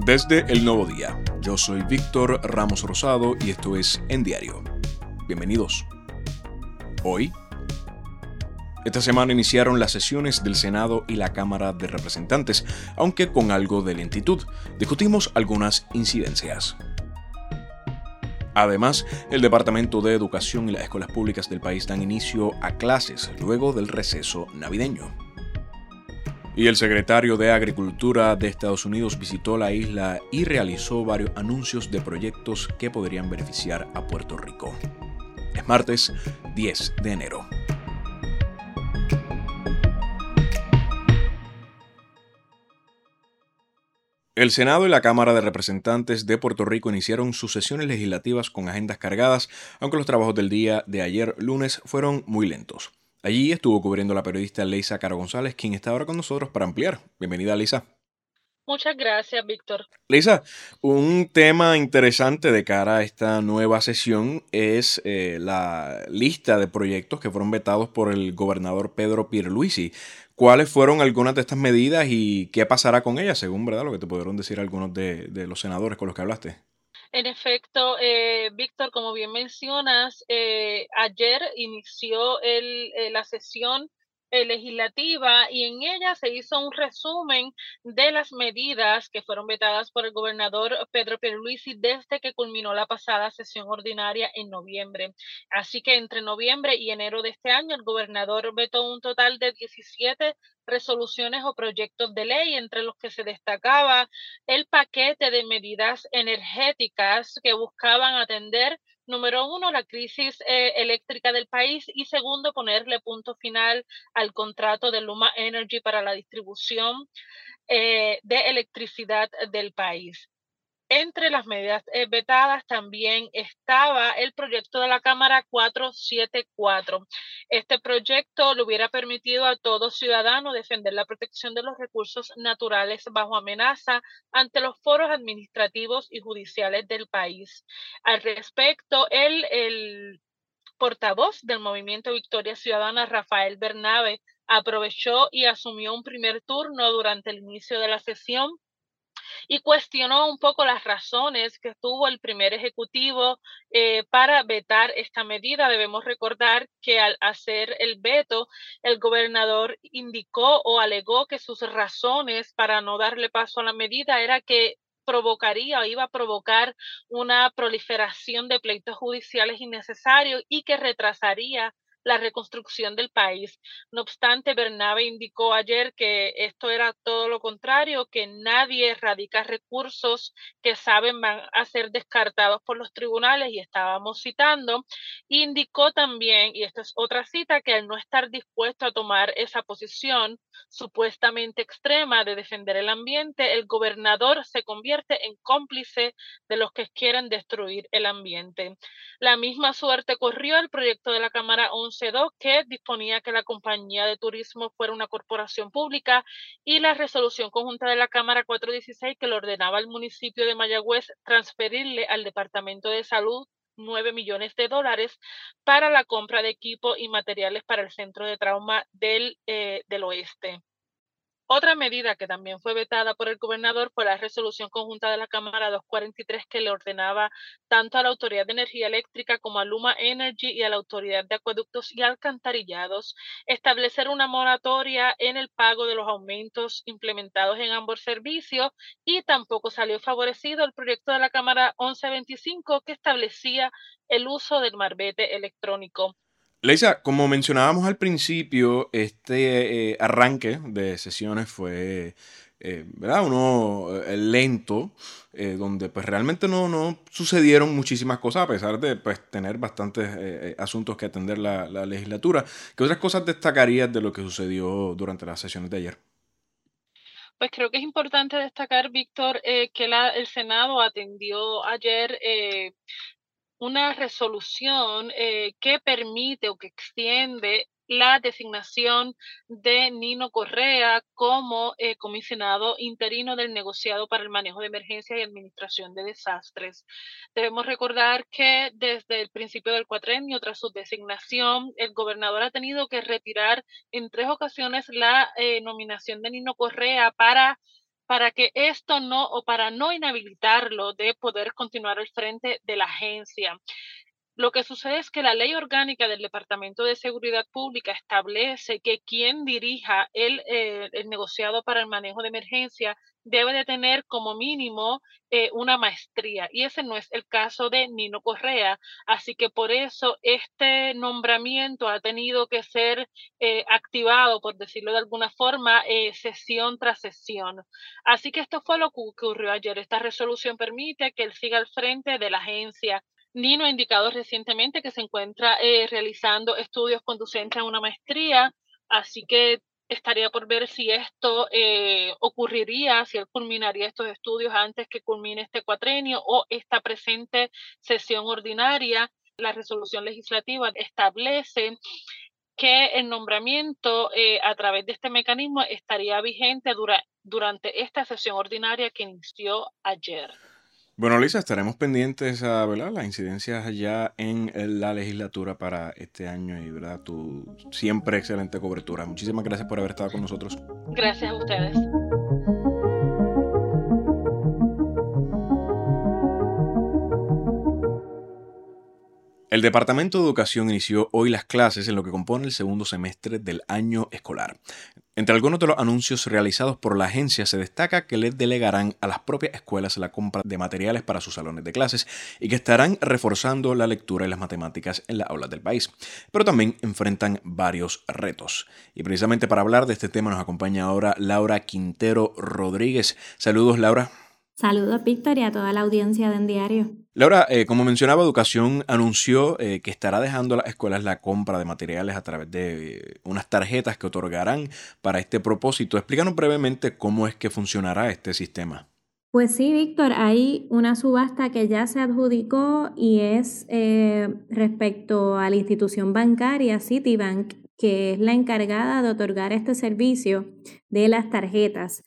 Desde el nuevo día, yo soy Víctor Ramos Rosado y esto es En Diario. Bienvenidos. Hoy, esta semana iniciaron las sesiones del Senado y la Cámara de Representantes, aunque con algo de lentitud. Discutimos algunas incidencias. Además, el Departamento de Educación y las escuelas públicas del país dan inicio a clases luego del receso navideño. Y el secretario de Agricultura de Estados Unidos visitó la isla y realizó varios anuncios de proyectos que podrían beneficiar a Puerto Rico. Es martes 10 de enero. El Senado y la Cámara de Representantes de Puerto Rico iniciaron sus sesiones legislativas con agendas cargadas, aunque los trabajos del día de ayer, lunes, fueron muy lentos. Allí estuvo cubriendo la periodista Leisa Caro González, quien está ahora con nosotros para ampliar. Bienvenida, Leisa. Muchas gracias, Víctor. Leisa, un tema interesante de cara a esta nueva sesión es la lista de proyectos que fueron vetados por el gobernador Pedro Pierluisi. ¿Cuáles fueron algunas de estas medidas y qué pasará con ellas, según verdad lo que te pudieron decir algunos de los senadores con los que hablaste? En efecto, Víctor, como bien mencionas, ayer inició la sesión legislativa y en ella se hizo un resumen de las medidas que fueron vetadas por el gobernador Pedro Pierluisi desde que culminó la pasada sesión ordinaria en noviembre. Así que entre noviembre y enero de este año, el gobernador vetó un total de 17 resoluciones o proyectos de ley, entre los que se destacaba el paquete de medidas energéticas que buscaban atender, número uno, la crisis eléctrica del país y segundo, ponerle punto final al contrato de Luma Energy para la distribución de electricidad del país. Entre las medidas vetadas también estaba el proyecto de la Cámara 474. Este proyecto le hubiera permitido a todo ciudadano defender la protección de los recursos naturales bajo amenaza ante los foros administrativos y judiciales del país. Al respecto, el portavoz del Movimiento Victoria Ciudadana, Rafael Bernabe, aprovechó y asumió un primer turno durante el inicio de la sesión y cuestionó un poco las razones que tuvo el primer ejecutivo para vetar esta medida. Debemos recordar que al hacer el veto, el gobernador indicó o alegó que sus razones para no darle paso a la medida era que provocaría o iba a provocar una proliferación de pleitos judiciales innecesarios y que retrasaría la reconstrucción del país. No obstante, Bernabe indicó ayer que esto era todo lo contrario, que nadie radica recursos que saben van a ser descartados por los tribunales, y estábamos citando. Indicó también, y esto es otra cita, que al no estar dispuesto a tomar esa posición supuestamente extrema de defender el ambiente, el gobernador se convierte en cómplice de los que quieren destruir el ambiente. La misma suerte corrió el proyecto de la Cámara 11.2, que disponía que la compañía de turismo fuera una corporación pública, y la resolución conjunta de la Cámara 416, que le ordenaba al municipio de Mayagüez transferirle al Departamento de Salud $9 millones para la compra de equipo y materiales para el Centro de Trauma del Oeste. Otra medida que también fue vetada por el gobernador fue la resolución conjunta de la Cámara 243, que le ordenaba tanto a la Autoridad de Energía Eléctrica como a Luma Energy y a la Autoridad de Acueductos y Alcantarillados establecer una moratoria en el pago de los aumentos implementados en ambos servicios, y tampoco salió favorecido el proyecto de la Cámara 1125, que establecía el uso del marbete electrónico. Leisa, como mencionábamos al principio, este arranque de sesiones fue, ¿verdad? Lento, donde pues realmente no sucedieron muchísimas cosas, a pesar de pues tener bastantes asuntos que atender la legislatura. ¿Qué otras cosas destacarías de lo que sucedió durante las sesiones de ayer? Pues creo que es importante destacar, Víctor, que el Senado atendió ayer una resolución que permite o que extiende la designación de Nino Correa como comisionado interino del negociado para el manejo de emergencia y administración de desastres. Debemos recordar que desde el principio del cuatrenio, tras su designación, el gobernador ha tenido que retirar en 3 ocasiones la nominación de Nino Correa para para que esto no, o para no inhabilitarlo de poder continuar al frente de la agencia. Lo que sucede es que la ley orgánica del Departamento de Seguridad Pública establece que quien dirija el negociado para el manejo de emergencia debe de tener como mínimo una maestría, y ese no es el caso de Nino Correa, así que por eso este nombramiento ha tenido que ser activado, por decirlo de alguna forma, sesión tras sesión. Así que esto fue lo que ocurrió ayer. Esta resolución permite que él siga al frente de la agencia. Nino ha indicado recientemente que se encuentra realizando estudios conducentes a una maestría, así que estaría por ver si esto ocurriría, si él culminaría estos estudios antes que culmine este cuatrenio o esta presente sesión ordinaria. La resolución legislativa establece que el nombramiento a través de este mecanismo estaría vigente durante esta sesión ordinaria que inició ayer. Bueno, Lisa, estaremos pendientes a, ¿verdad?, las incidencias allá en la legislatura para este año y, ¿verdad?, tu siempre excelente cobertura. Muchísimas gracias por haber estado con nosotros. Gracias a ustedes. El Departamento de Educación inició hoy las clases en lo que compone el segundo semestre del año escolar. Entre algunos de los anuncios realizados por la agencia se destaca que les delegarán a las propias escuelas la compra de materiales para sus salones de clases y que estarán reforzando la lectura y las matemáticas en las aulas del país. Pero también enfrentan varios retos. Y precisamente para hablar de este tema nos acompaña ahora Laura Quintero Rodríguez. Saludos, Laura. Saludos, Víctor, y a toda la audiencia de En Diario. Laura, como mencionaba, Educación anunció que estará dejando a las escuelas la compra de materiales a través de unas tarjetas que otorgarán para este propósito. Explícanos brevemente cómo es que funcionará este sistema. Pues sí, Víctor, hay una subasta que ya se adjudicó y es respecto a la institución bancaria Citibank, que es la encargada de otorgar este servicio de las tarjetas.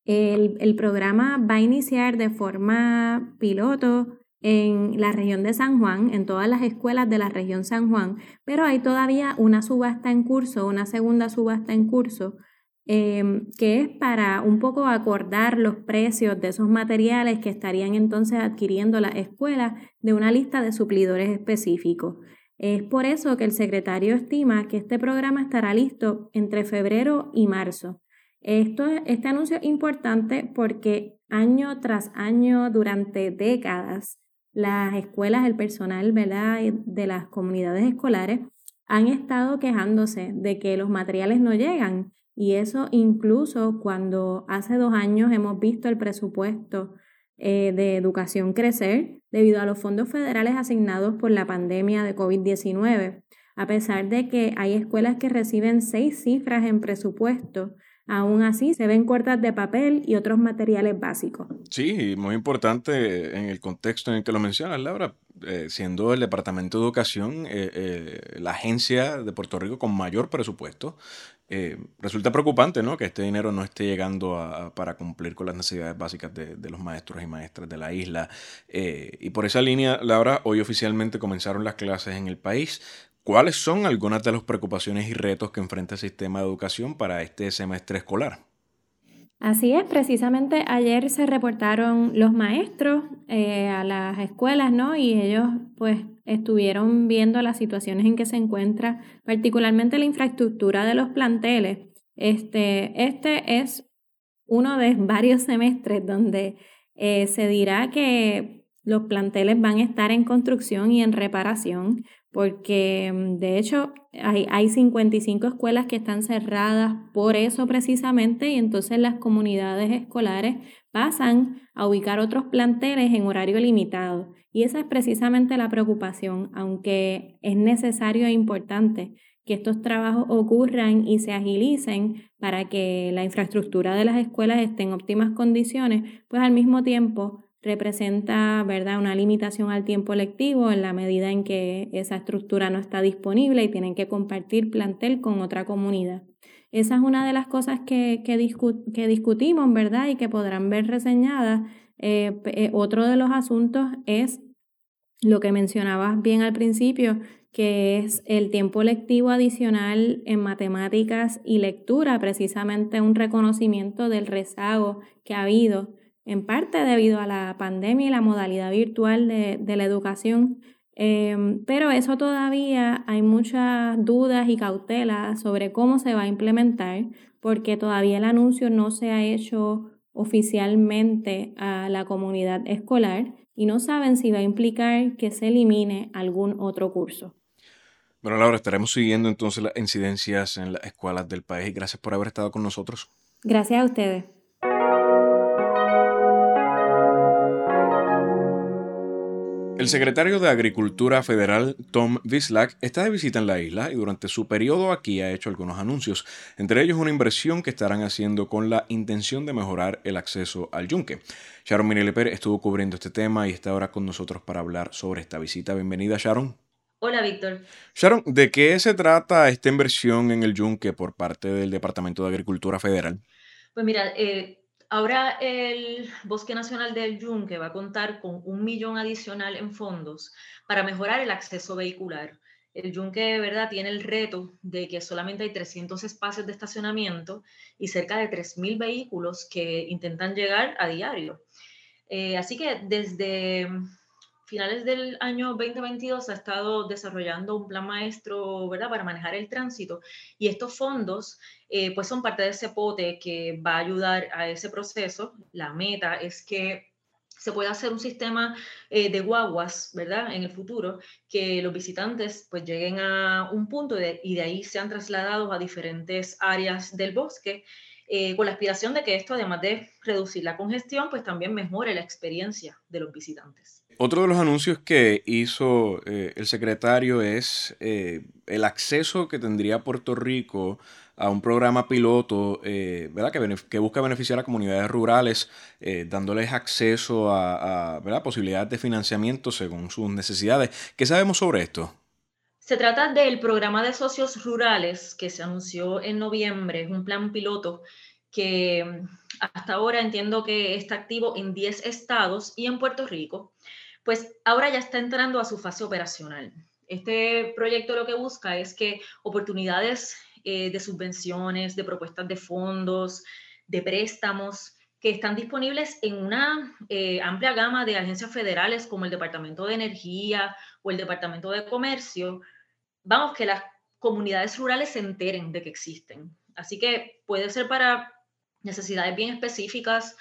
El programa va a iniciar de forma piloto en la región de San Juan, en todas las escuelas de la región San Juan, pero hay todavía una subasta en curso, una segunda subasta en curso, que es para un poco acordar los precios de esos materiales que estarían entonces adquiriendo las escuelas de una lista de suplidores específicos. Es por eso que el secretario estima que este programa estará listo entre febrero y marzo. Este anuncio es importante porque año tras año, durante décadas, las escuelas, el personal, ¿verdad?, de las comunidades escolares han estado quejándose de que los materiales no llegan, y eso incluso cuando hace 2 años hemos visto el presupuesto de educación crecer debido a los fondos federales asignados por la pandemia de COVID-19. A pesar de que hay escuelas que reciben 6 cifras en presupuesto, aún así se ven cortas de papel y otros materiales básicos. Sí, muy importante en el contexto en el que lo mencionas, Laura, siendo el Departamento de Educación la agencia de Puerto Rico con mayor presupuesto. Resulta preocupante, ¿no?, que este dinero no esté llegando para cumplir con las necesidades básicas de los maestros y maestras de la isla. Y por esa línea, Laura, hoy oficialmente comenzaron las clases en el país. ¿Cuáles son algunas de las preocupaciones y retos que enfrenta el sistema de educación para este semestre escolar? Así es, precisamente ayer se reportaron los maestros a las escuelas, ¿no? Y ellos pues estuvieron viendo las situaciones en que se encuentra, particularmente la infraestructura de los planteles. Este es uno de varios semestres donde se dirá que los planteles van a estar en construcción y en reparación, porque de hecho hay 55 escuelas que están cerradas por eso precisamente, y entonces las comunidades escolares pasan a ubicar otros planteles en horario limitado. Y esa es precisamente la preocupación, aunque es necesario e importante que estos trabajos ocurran y se agilicen para que la infraestructura de las escuelas esté en óptimas condiciones, pues al mismo tiempo representa, ¿verdad?, una limitación al tiempo lectivo en la medida en que esa estructura no está disponible y tienen que compartir plantel con otra comunidad. Esa es una de las cosas que discutimos, ¿verdad?, y que podrán ver reseñadas. Otro de los asuntos es lo que mencionabas bien al principio, que es el tiempo lectivo adicional en matemáticas y lectura, precisamente un reconocimiento del rezago que ha habido, en parte debido a la pandemia y la modalidad virtual de la educación. Pero eso todavía hay muchas dudas y cautelas sobre cómo se va a implementar, porque todavía el anuncio no se ha hecho oficialmente a la comunidad escolar y no saben si va a implicar que se elimine algún otro curso. Bueno, Laura, estaremos siguiendo entonces las incidencias en las escuelas del país. Gracias por haber estado con nosotros. Gracias a ustedes. El secretario de Agricultura Federal, Tom Vilsack, está de visita en la isla y durante su periodo aquí ha hecho algunos anuncios, entre ellos una inversión que estarán haciendo con la intención de mejorar el acceso al yunque. Sharon Mineleper estuvo cubriendo este tema y está ahora con nosotros para hablar sobre esta visita. Bienvenida, Sharon. Hola, Víctor. Sharon, ¿de qué se trata esta inversión en el yunque por parte del Departamento de Agricultura Federal? Pues mira, ahora el Bosque Nacional del Yunque va a contar con 1 millón adicional en fondos para mejorar el acceso vehicular. El Yunque, ¿verdad?, tiene el reto de que solamente hay 300 espacios de estacionamiento y cerca de 3.000 vehículos que intentan llegar a diario. Así que desde finales del año 2022 ha estado desarrollando un plan maestro, ¿verdad?, para manejar el tránsito, y estos fondos pues son parte de ese pote que va a ayudar a ese proceso. La meta es que se pueda hacer un sistema de guaguas, ¿verdad?, en el futuro, que los visitantes pues lleguen a un punto y de ahí sean trasladados a diferentes áreas del bosque, con la aspiración de que esto, además de reducir la congestión, pues también mejore la experiencia de los visitantes. Otro de los anuncios que hizo el secretario es el acceso que tendría Puerto Rico a un programa piloto, ¿verdad?, que busca beneficiar a comunidades rurales, dándoles acceso a ¿verdad?, posibilidades de financiamiento según sus necesidades. ¿Qué sabemos sobre esto? Se trata del programa de socios rurales que se anunció en noviembre. Es un plan piloto que hasta ahora entiendo que está activo en 10 estados y en Puerto Rico. Pues ahora ya está entrando a su fase operacional. Este proyecto lo que busca es que oportunidades de subvenciones, de propuestas de fondos, de préstamos, que están disponibles en una amplia gama de agencias federales como el Departamento de Energía o el Departamento de Comercio, vamos, que las comunidades rurales se enteren de que existen. Así que puede ser para necesidades bien específicas,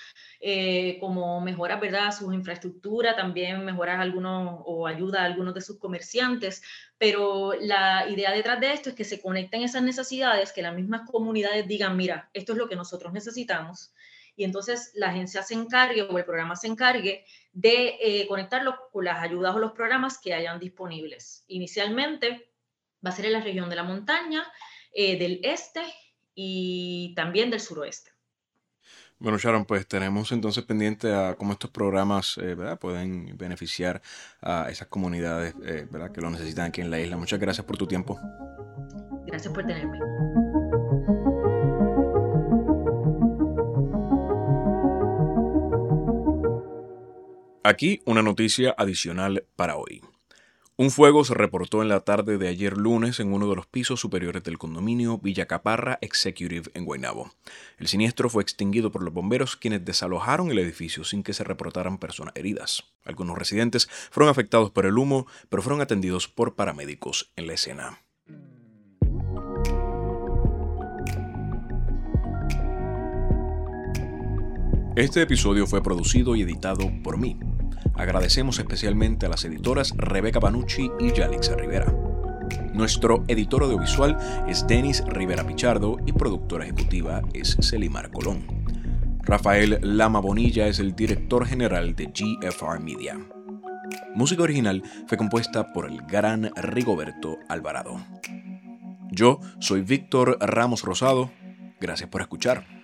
como mejoras, ¿verdad?, sus infraestructuras, también mejoras algunos o ayuda a algunos de sus comerciantes, pero la idea detrás de esto es que se conecten esas necesidades, que las mismas comunidades digan, mira, esto es lo que nosotros necesitamos, y entonces la agencia se encargue o el programa se encargue de conectarlo con las ayudas o los programas que hayan disponibles. Inicialmente va a ser en la región de la montaña, del este y también del suroeste. Bueno, Sharon, pues tenemos entonces pendiente a cómo estos programas ¿verdad?, pueden beneficiar a esas comunidades ¿verdad?, que lo necesitan aquí en la isla. Muchas gracias por tu tiempo. Gracias por tenerme. Aquí una noticia adicional para hoy. Un fuego se reportó en la tarde de ayer lunes en uno de los pisos superiores del condominio Villa Caparra Executive en Guaynabo. El siniestro fue extinguido por los bomberos, quienes desalojaron el edificio sin que se reportaran personas heridas. Algunos residentes fueron afectados por el humo, pero fueron atendidos por paramédicos en la escena. Este episodio fue producido y editado por mí. Agradecemos especialmente a las editoras Rebeca Panucci y Yalixa Rivera. Nuestro editor audiovisual es Denis Rivera Pichardo y productora ejecutiva es Selimar Colón. Rafael Lama Bonilla es el director general de GFR Media. Música original fue compuesta por el gran Rigoberto Alvarado. Yo soy Víctor Ramos Rosado. Gracias por escuchar.